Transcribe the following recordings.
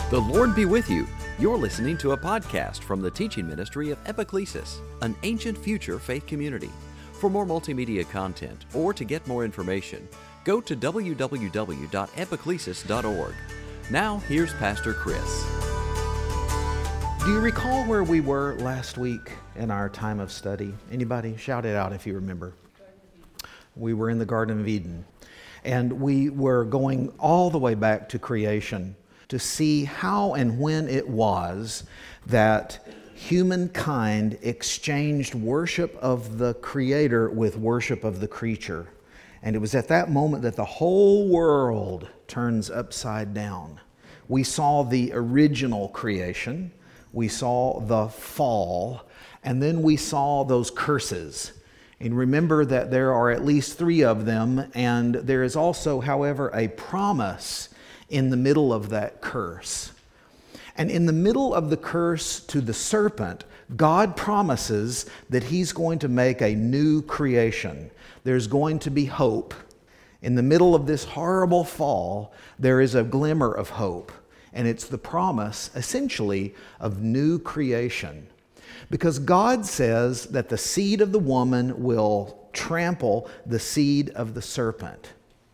The Lord be with you. You're listening to a podcast from the teaching ministry of Epiclesis, an ancient future faith community. For more multimedia content or to get more information, go to www.epiclesis.org. Now, here's Pastor Chris. Do you recall where we were last week in our time of study? Anybody? Shout it out if you remember. We were in the Garden of Eden, and we were going all the way back to creation to see how and when it was that humankind exchanged worship of the Creator with worship of the creature. And it was at that moment that the whole world turns upside down. We saw the original creation, we saw the fall, and then we saw those curses. And remember that there are at least 3 of them, and there is also, however, a promise in the middle of that curse. And in the middle of the curse to the serpent, God promises that He's going to make a new creation. There's going to be hope. In the middle of this horrible fall, there is a glimmer of hope. And it's the promise, essentially, of new creation. Because God says that the seed of the woman will trample the seed of the serpent.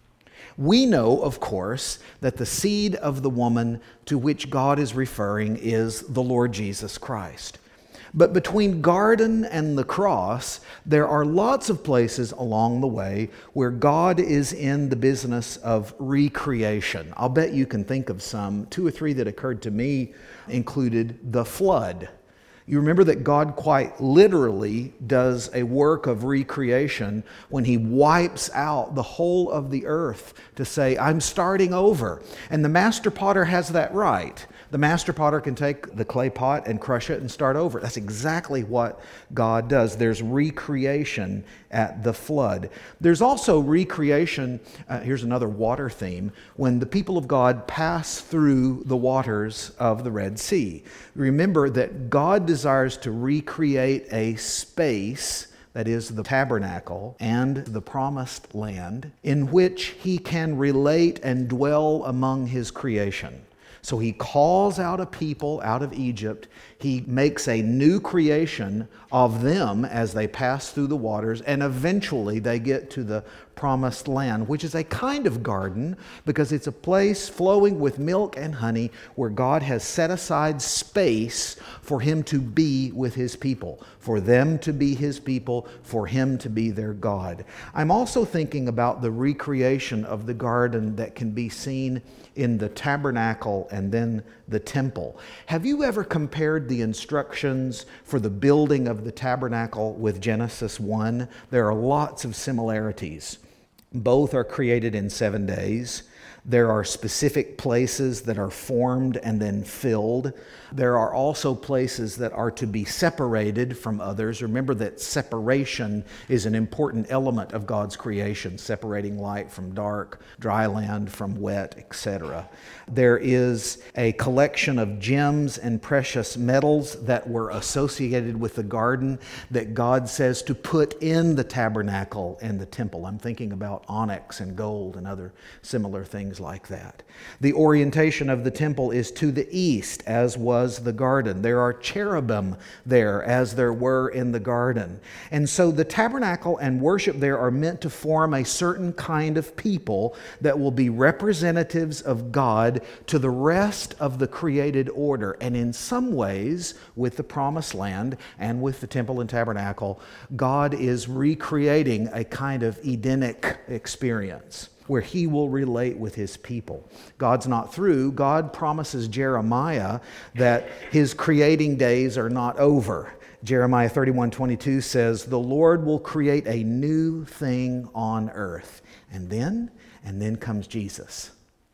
We know, of course, that the seed of the woman to which God is referring is the Lord Jesus Christ. But between garden and the cross, there are lots of places along the way where God is in the business of recreation. I'll bet you can think of some. 2 or 3 that occurred to me included the flood. You remember that God quite literally does a work of recreation when He wipes out the whole of the earth to say, I'm starting over. And the master potter has that right. The master potter can take the clay pot and crush it and start over. That's exactly what God does. There's recreation at the flood. There's also recreation, here's another water theme, when the people of God pass through the waters of the Red Sea. Remember that God desires to recreate a space, that is the tabernacle and the promised land, in which He can relate and dwell among His creation. So He calls out a people out of Egypt. He makes a new creation of them as they pass through the waters, and eventually they get to the promised land, which is a kind of garden because it's a place flowing with milk and honey where God has set aside space for Him to be with His people, for them to be His people, for Him to be their God. I'm also thinking about the recreation of the garden that can be seen in the tabernacle and then the temple. Have you ever compared the instructions for the building of the tabernacle with Genesis 1? There are lots of similarities. Both are created in 7 days. There are specific places that are formed and then filled. There are also places that are to be separated from others. Remember that separation is an important element of God's creation, separating light from dark, dry land from wet, etc. There is a collection of gems and precious metals that were associated with the garden that God says to put in the tabernacle and the temple. I'm thinking about onyx and gold and other similar things like that. The orientation of the temple is to the east, as was the garden. There are cherubim there, as there were in the garden. And so the tabernacle and worship there are meant to form a certain kind of people that will be representatives of God to the rest of the created order. And in some ways, with the promised land and with the temple and tabernacle, God is recreating a kind of Edenic experience where He will relate with His people. God's not through. God promises Jeremiah that His creating days are not over. Jeremiah 31:22 says, the Lord will create a new thing on earth. And then comes Jesus.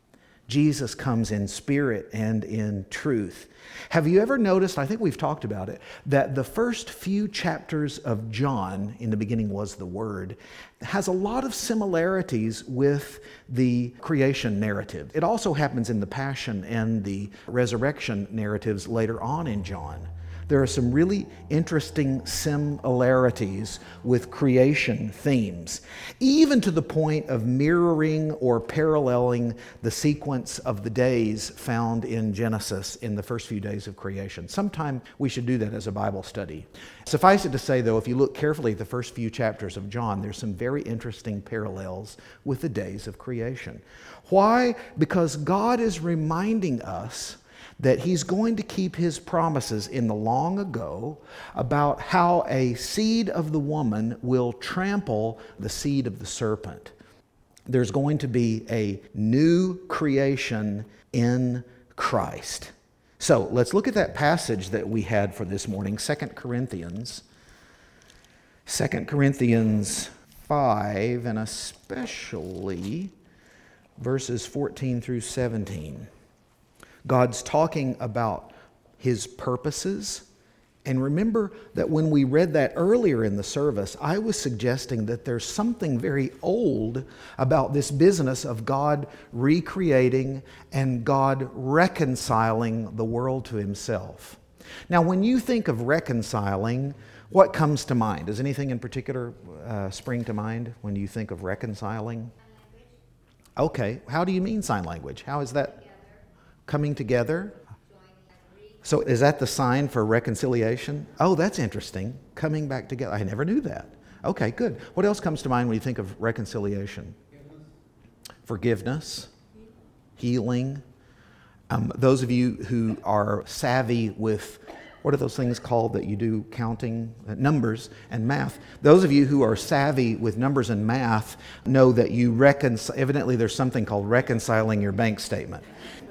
Jesus comes in spirit and in truth. Have you ever noticed, I think we've talked about it, that the first few chapters of John, in the beginning was the Word, has a lot of similarities with the creation narrative. It also happens in the Passion and the resurrection narratives later on in John. There are some really interesting similarities with creation themes, even to the point of mirroring or paralleling the sequence of the days found in Genesis in the first few days of creation. Sometime we should do that as a Bible study. Suffice it to say, though, if you look carefully at the first few chapters of John, there's some very interesting parallels with the days of creation. Why? Because God is reminding us that he's going to keep his promises in the long ago about how a seed of the woman will trample the seed of the serpent. There's going to be a new creation in Christ. So let's look at that passage that we had for this morning, 2 Corinthians 5, and especially verses 14 through 17. God's talking about his purposes. And remember that when we read that earlier in the service, I was suggesting that there's something very old about this business of God recreating and God reconciling the world to himself. Now, when you think of reconciling, what comes to mind? Does anything in particular spring to mind when you think of reconciling? Okay, how do you mean sign language? How is that? Coming together? So is that the sign for reconciliation? Oh, that's interesting. Coming back together. I never knew that. Okay, good. What else comes to mind when you think of reconciliation? Forgiveness. Healing. Those of you who are savvy with, what are those things called that you do counting? Numbers and math. Those of you who are savvy with numbers and math know that you evidently there's something called reconciling your bank statement.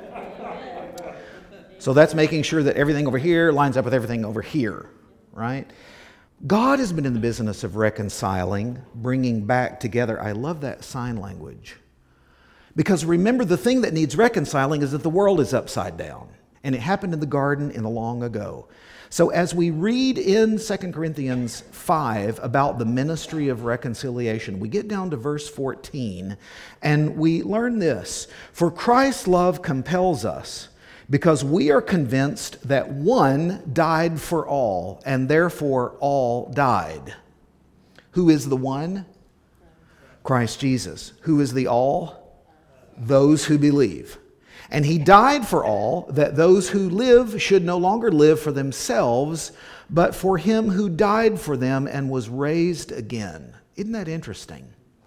So that's making sure that everything over here lines up with everything over here, right? God has been in the business of reconciling, bringing back together. I love that sign language. Because remember, the thing that needs reconciling is that the world is upside down. And it happened in the garden in the long ago. So as we read in 2 Corinthians 5 about the ministry of reconciliation, we get down to verse 14 and we learn this. For Christ's love compels us, because we are convinced that one died for all, and therefore all died. Who is the one? Christ Jesus. Who is the all? Those who believe. And he died for all, that those who live should no longer live for themselves, but for him who died for them and was raised again. Isn't that interesting?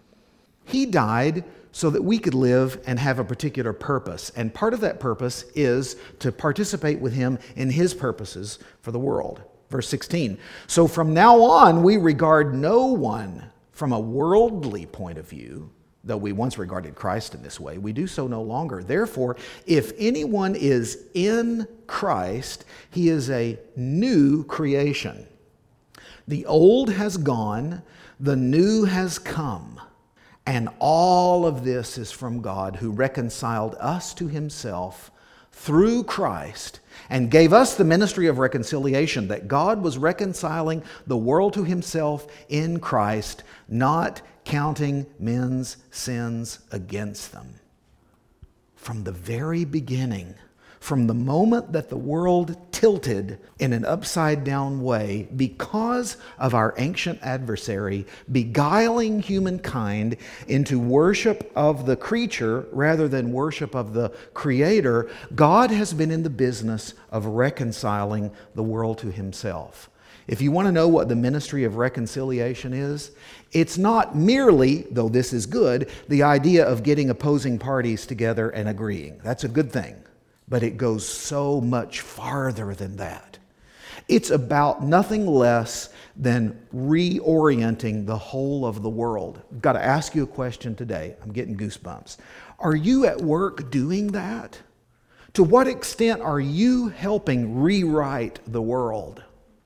He died so that we could live and have a particular purpose. And part of that purpose is to participate with him in his purposes for the world. Verse 16, so from now on we regard no one from a worldly point of view, though we once regarded Christ in this way, we do so no longer. Therefore, if anyone is in Christ, he is a new creation. The old has gone, the new has come. And all of this is from God, who reconciled us to himself through Christ and gave us the ministry of reconciliation, that God was reconciling the world to himself in Christ, not counting men's sins against them. From the very beginning, from the moment that the world tilted in an upside-down way because of our ancient adversary beguiling humankind into worship of the creature rather than worship of the Creator, God has been in the business of reconciling the world to himself. If you want to know what the ministry of reconciliation is, it's not merely, though this is good, the idea of getting opposing parties together and agreeing. That's a good thing. But it goes so much farther than that. It's about nothing less than reorienting the whole of the world. I've got to ask you a question today. I'm getting goosebumps. Are you at work doing that? To what extent are you helping rewrite the world?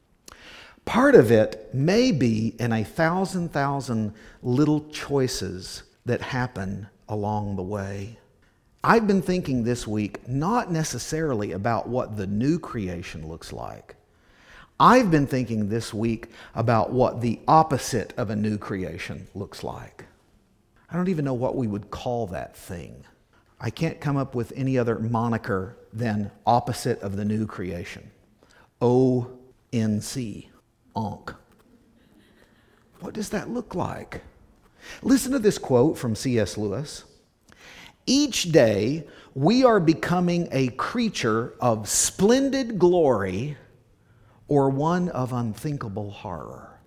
Part of it may be in a thousand little choices that happen along the way. I've been thinking this week not necessarily about what the new creation looks like. I've been thinking this week about what the opposite of a new creation looks like. I don't even know what we would call that thing. I can't come up with any other moniker than opposite of the new creation. Oh, O-N-C, Ankh. What does that look like? Listen to this quote from C.S. Lewis. Each day we are becoming a creature of splendid glory or one of unthinkable horror.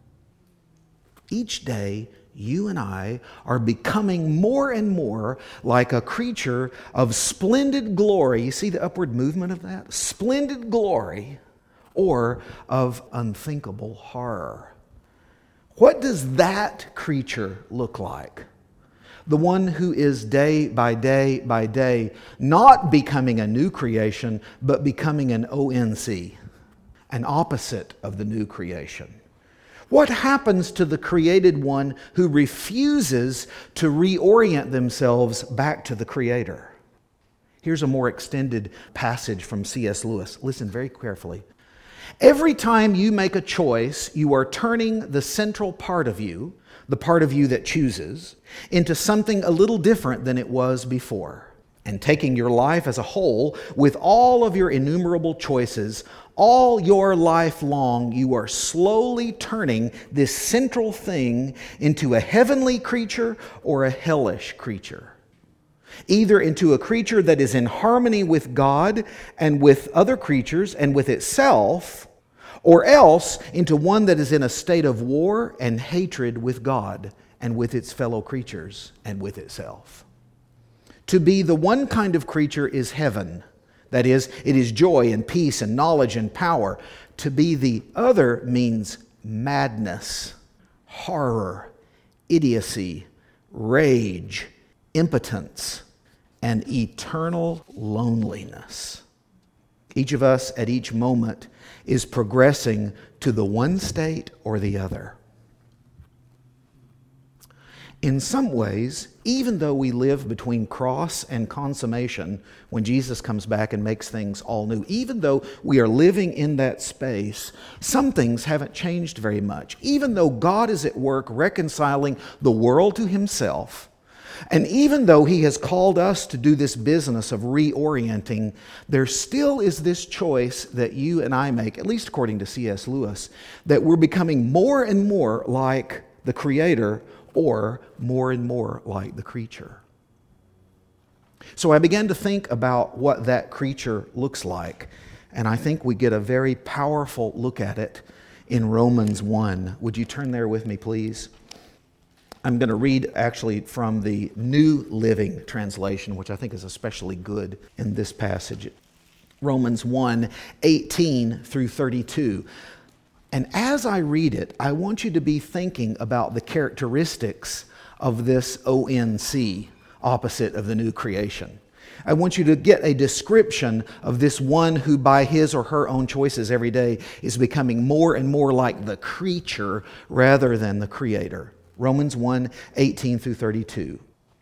Each day you and I are becoming more and more like a creature of splendid glory. You see the upward movement of that? Splendid glory or of unthinkable horror. What does that creature look like? The one who is day by day, not becoming a new creation, but becoming an ONC, an opposite of the new creation. What happens to the created one who refuses to reorient themselves back to the Creator? Here's a more extended passage from C.S. Lewis. Listen very carefully. Every time you make a choice, you are turning the central part of you, the part of you that chooses, into something a little different than it was before. And taking your life as a whole, with all of your innumerable choices, all your life long, you are slowly turning this central thing into a heavenly creature or a hellish creature. Either into a creature that is in harmony with God and with other creatures and with itself, or else into one that is in a state of war and hatred with God and with its fellow creatures and with itself. To be the one kind of creature is heaven. That is, it is joy and peace and knowledge and power. To be the other means madness, horror, idiocy, rage, impotence, and eternal loneliness. Each of us at each moment is progressing to the one state or the other. In some ways, even though we live between cross and consummation, when Jesus comes back and makes things all new, even though we are living in that space, some things haven't changed very much. Even though God is at work reconciling the world to Himself, and even though He has called us to do this business of reorienting, there still is this choice that you and I make, at least according to C.S. Lewis, that we're becoming more and more like the Creator or more and more like the creature. So I began to think about what that creature looks like, and I think we get a very powerful look at it in Romans 1. Would you turn there with me, please? I'm going to read actually from the New Living Translation, which I think is especially good in this passage. Romans 1, 18 through 32. And as I read it, I want you to be thinking about the characteristics of this ONC, opposite of the new creation. I want you to get a description of this one who by his or her own choices every day is becoming more and more like the creature rather than the Creator. Romans 1, 18 through 32.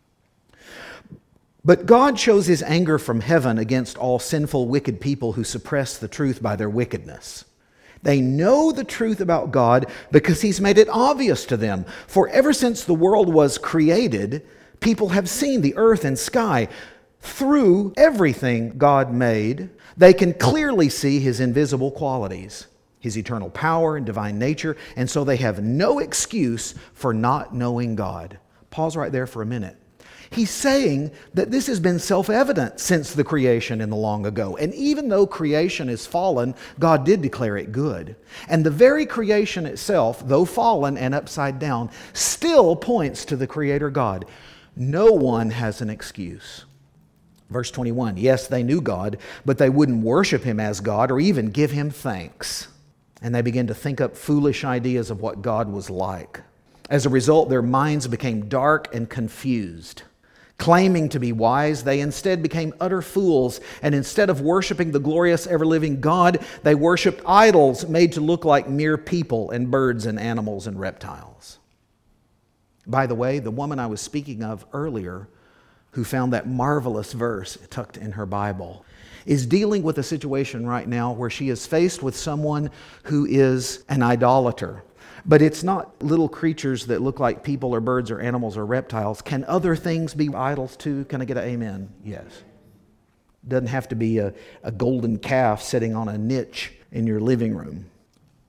But God shows His anger from heaven against all sinful, wicked people who suppress the truth by their wickedness. They know the truth about God because He's made it obvious to them. For ever since the world was created, people have seen the earth and sky. Through everything God made, they can clearly see His invisible qualities, His eternal power and divine nature, and so they have no excuse for not knowing God. Pause right there for a minute. He's saying that this has been self-evident since the creation in the long ago. And even though creation is fallen, God did declare it good. And the very creation itself, though fallen and upside down, still points to the Creator God. No one has an excuse. Verse 21, yes, they knew God, but they wouldn't worship Him as God or even give Him thanks. And they began to think up foolish ideas of what God was like. As a result, their minds became dark and confused. Claiming to be wise, they instead became utter fools, and instead of worshiping the glorious, ever-living God, they worshiped idols made to look like mere people and birds and animals and reptiles. By the way, the woman I was speaking of earlier, who found that marvelous verse tucked in her Bible, is dealing with a situation right now where she is faced with someone who is an idolater. But it's not little creatures that look like people or birds or animals or reptiles. Can other things be idols too? Can I get an amen? Yes. Doesn't have to be a golden calf sitting on a niche in your living room.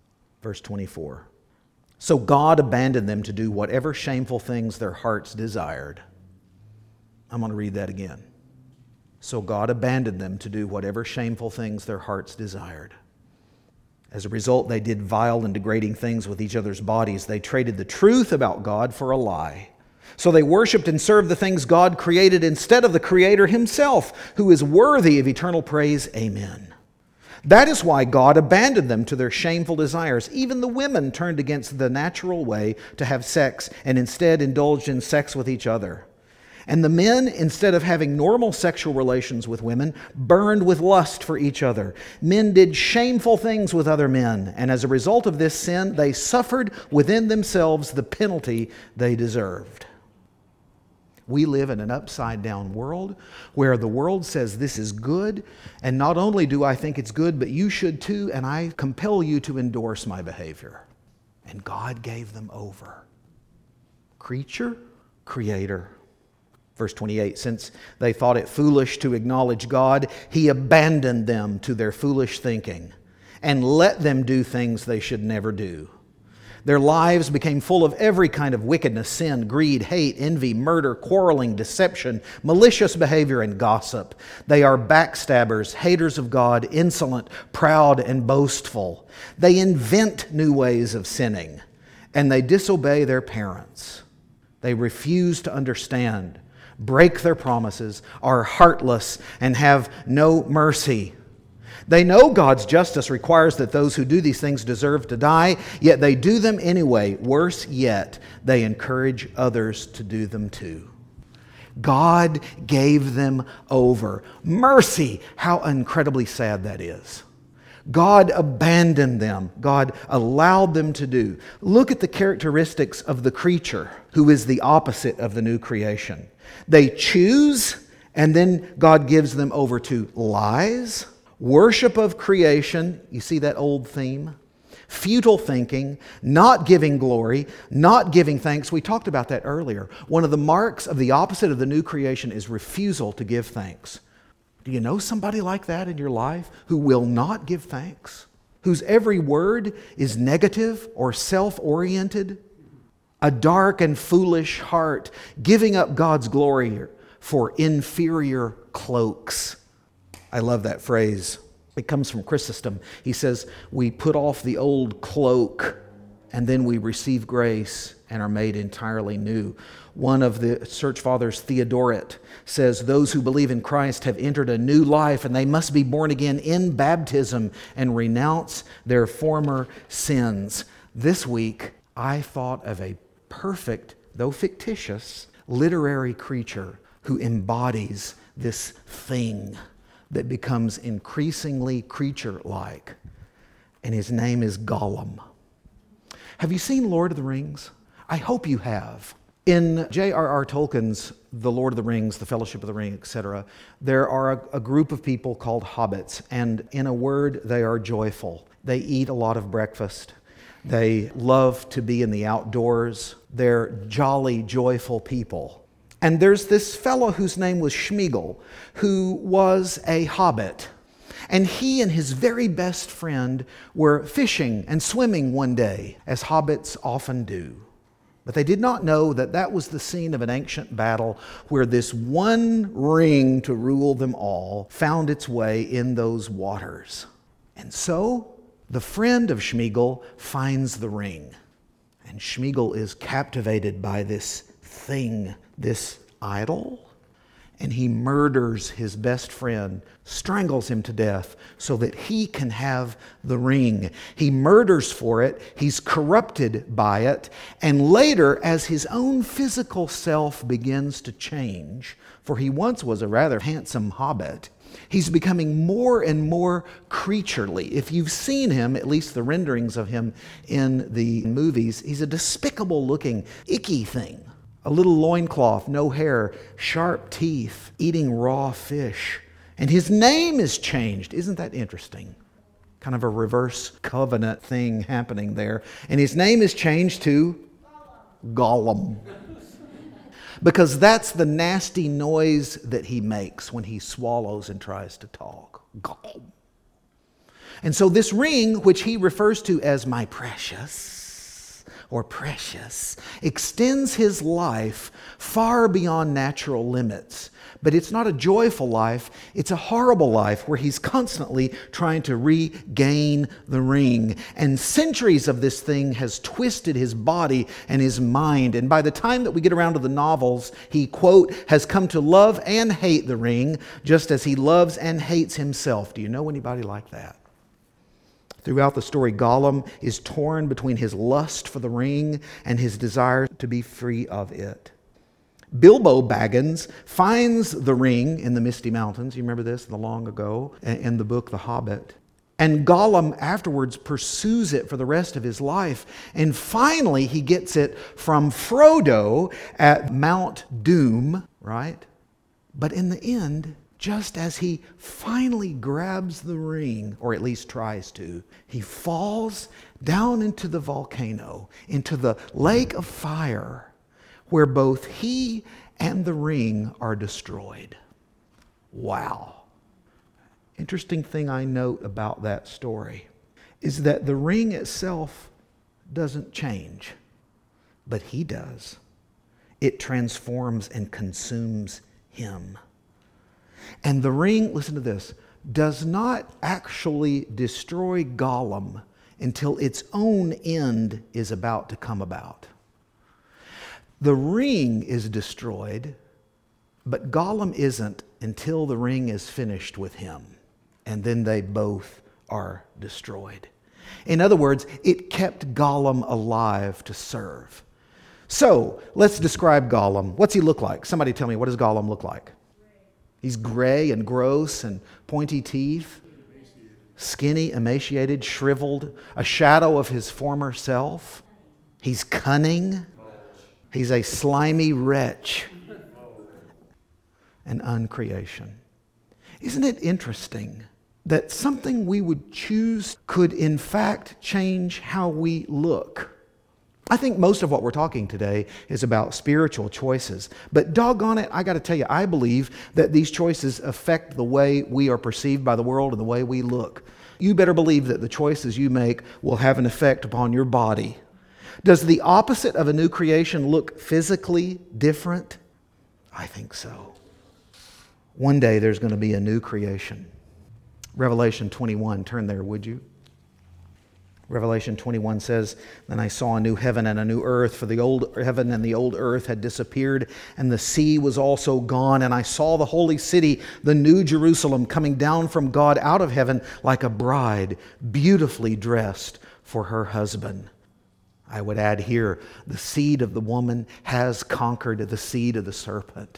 Verse 24. So God abandoned them to do whatever shameful things their hearts desired. I'm going to read that again. So God abandoned them to do whatever shameful things their hearts desired. As a result, they did vile and degrading things with each other's bodies. They traded the truth about God for a lie. So they worshiped and served the things God created instead of the Creator Himself, who is worthy of eternal praise. Amen. That is why God abandoned them to their shameful desires. Even the women turned against the natural way to have sex and instead indulged in sex with each other. And the men, instead of having normal sexual relations with women, burned with lust for each other. Men did shameful things with other men, and as a result of this sin, they suffered within themselves the penalty they deserved. We live in an upside-down world where the world says this is good, and not only do I think it's good, but you should too, and I compel you to endorse my behavior. And God gave them over. Creature, creator. Verse 28, since they thought it foolish to acknowledge God, He abandoned them to their foolish thinking and let them do things they should never do. Their lives became full of every kind of wickedness, sin, greed, hate, envy, murder, quarreling, deception, malicious behavior, and gossip. They are backstabbers, haters of God, insolent, proud, and boastful. They invent new ways of sinning, and they disobey their parents. They refuse to understand, break their promises, are heartless, and have no mercy. They know God's justice requires that those who do these things deserve to die, yet they do them anyway. Worse yet, they encourage others to do them too. God gave them over. Mercy, how incredibly sad that is. God abandoned them. God allowed them to do. Look at the characteristics of the creature, who is the opposite of the new creation. They choose, and then God gives them over to lies, worship of creation, you see that old theme? Futile thinking, not giving glory, not giving thanks. We talked about that earlier. One of the marks of the opposite of the new creation is refusal to give thanks. Do you know somebody like that in your life who will not give thanks? Whose every word is negative or self-oriented? A dark and foolish heart, giving up God's glory for inferior cloaks. I love that phrase. It comes from Chrysostom. He says, we put off the old cloak and then we receive grace and are made entirely new. One of the church fathers, Theodoret, says those who believe in Christ have entered a new life and they must be born again in baptism and renounce their former sins. This week, I thought of a perfect, though fictitious, literary creature who embodies this thing that becomes increasingly creature-like. And his name is Gollum. Have you seen Lord of the Rings? I hope you have. In J.R.R. Tolkien's The Lord of the Rings, The Fellowship of the Ring, etc., there are a group of people called hobbits, and in a word, they are joyful. They eat a lot of breakfast. They love to be in the outdoors. They're jolly, joyful people. And there's this fellow whose name was Sméagol, who was a hobbit. And he and his very best friend were fishing and swimming one day, as hobbits often do. But they did not know that that was the scene of an ancient battle where this one ring to rule them all found its way in those waters. And so the friend of Sméagol finds the ring. And Sméagol is captivated by this thing, this idol, and he murders his best friend, strangles him to death so that he can have the ring. He murders for it, he's corrupted by it, and later, as his own physical self begins to change, for he once was a rather handsome hobbit, he's becoming more and more creaturely. If you've seen him, at least the renderings of him in the movies, he's a despicable-looking, icky thing. A little loincloth, no hair, sharp teeth, eating raw fish. And his name is changed. Isn't that interesting? Kind of a reverse covenant thing happening there. And his name is changed to Gollum. Because that's the nasty noise that he makes when he swallows and tries to talk. Gollum. And so this ring, which he refers to as my precious, or precious, extends his life far beyond natural limits. But it's not a joyful life, it's a horrible life where he's constantly trying to regain the ring. And centuries of this thing has twisted his body and his mind. And by the time that we get around to the novels, he, quote, has come to love and hate the ring, just as he loves and hates himself. Do you know anybody like that? Throughout the story, Gollum is torn between his lust for the ring and his desire to be free of it. Bilbo Baggins finds the ring in the Misty Mountains. You remember this, the long ago, in the book The Hobbit. And Gollum afterwards pursues it for the rest of his life. And finally, he gets it from Frodo at Mount Doom, right? But in the end, just as he finally grabs the ring, or at least tries to, he falls down into the volcano, into the lake of fire, where both he and the ring are destroyed. Wow. Interesting thing I note about that story is that the ring itself doesn't change, but he does. It transforms and consumes him. And the ring, listen to this, does not actually destroy Gollum until its own end is about to come about. The ring is destroyed, but Gollum isn't until the ring is finished with him. And then they both are destroyed. In other words, it kept Gollum alive to serve. So, let's describe Gollum. What's he look like? Somebody tell me, what does Gollum look like? He's gray and gross and pointy teeth, skinny, emaciated, shriveled, a shadow of his former self. He's cunning. He's a slimy wretch, an uncreation. Isn't it interesting that something we would choose could in fact change how we look? I think most of what we're talking today is about spiritual choices. But doggone it, I got to tell you, I believe that these choices affect the way we are perceived by the world and the way we look. You better believe that the choices you make will have an effect upon your body. Does the opposite of a new creation look physically different? I think so. One day there's going to be a new creation. Revelation 21, turn there, would you? Revelation 21 says, "Then I saw a new heaven and a new earth, for the old heaven and the old earth had disappeared, and the sea was also gone. And I saw the holy city, the new Jerusalem, coming down from God out of heaven like a bride, beautifully dressed for her husband." I would add here, the seed of the woman has conquered the seed of the serpent.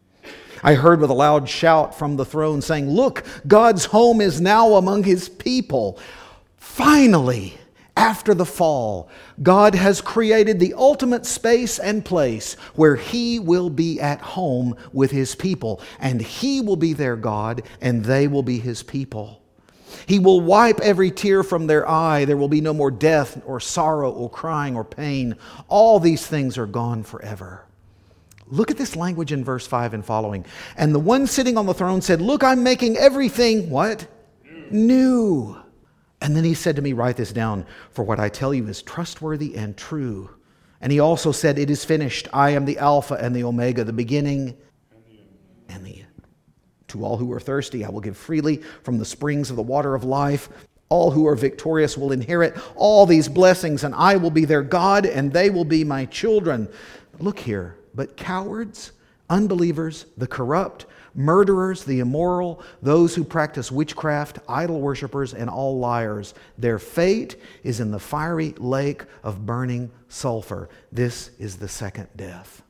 I heard with a loud shout from the throne saying, "Look, God's home is now among his people." Finally, after the fall, God has created the ultimate space and place where he will be at home with his people, and he will be their God, and they will be his people. He will wipe every tear from their eye. There will be no more death or sorrow or crying or pain. All these things are gone forever. Look at this language in verse 5 and following. "And the one sitting on the throne said, 'Look, I'm making everything,' what? New. And then he said to me, 'Write this down, for what I tell you is trustworthy and true.' And he also said, 'It is finished. I am the Alpha and the Omega, the beginning and the end. To all who are thirsty, I will give freely from the springs of the water of life. All who are victorious will inherit all these blessings, and I will be their God, and they will be my children.'" Look here. "But cowards, unbelievers, the corrupt, murderers, the immoral, those who practice witchcraft, idol worshippers, and all liars, their fate is in the fiery lake of burning sulfur. This is the second death."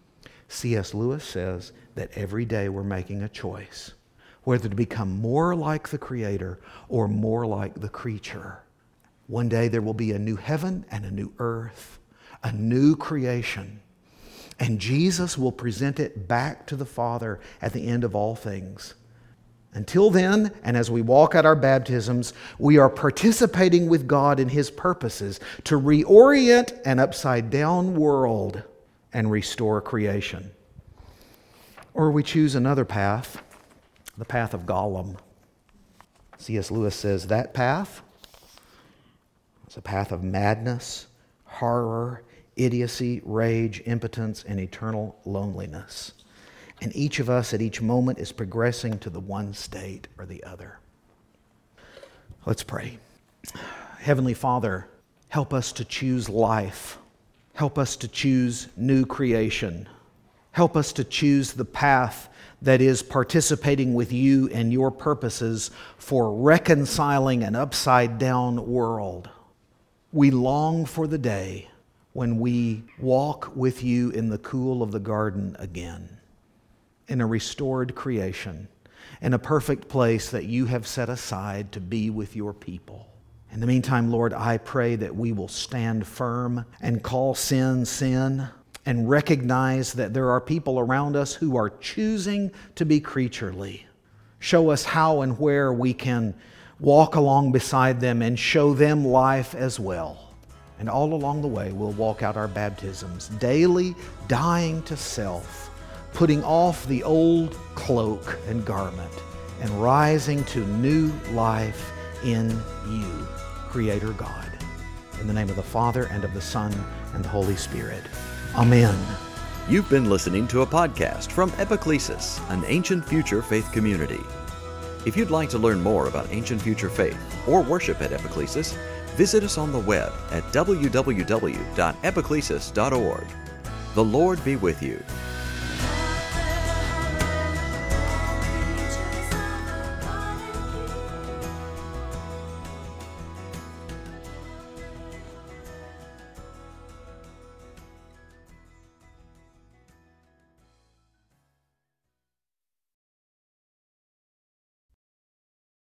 C.S. Lewis says that every day we're making a choice whether to become more like the Creator or more like the creature. One day there will be a new heaven and a new earth, a new creation. And Jesus will present it back to the Father at the end of all things. Until then, and as we walk out our baptisms, we are participating with God in His purposes to reorient an upside-down world and restore creation. Or we choose another path, the path of Gollum. C.S. Lewis says that path is a path of madness, horror, idiocy, rage, impotence, and eternal loneliness. And each of us at each moment is progressing to the one state or the other. Let's pray. Heavenly Father, help us to choose life. Help us to choose new creation. Help us to choose the path that is participating with you and your purposes for reconciling an upside-down world. We long for the day when we walk with you in the cool of the garden again, in a restored creation, in a perfect place that you have set aside to be with your people. In the meantime, Lord, I pray that we will stand firm and call sin, sin, and recognize that there are people around us who are choosing to be creaturely. Show us how and where we can walk along beside them and show them life as well. And all along the way, we'll walk out our baptisms, daily dying to self, putting off the old cloak and garment, and rising to new life in you, Creator God. In the name of the Father, and of the Son, and the Holy Spirit. Amen. You've been listening to a podcast from Epiclesis, an Ancient Future Faith community. If you'd like to learn more about Ancient Future Faith or worship at Epiclesis, visit us on the web at www.epiclesis.org. The Lord be with you.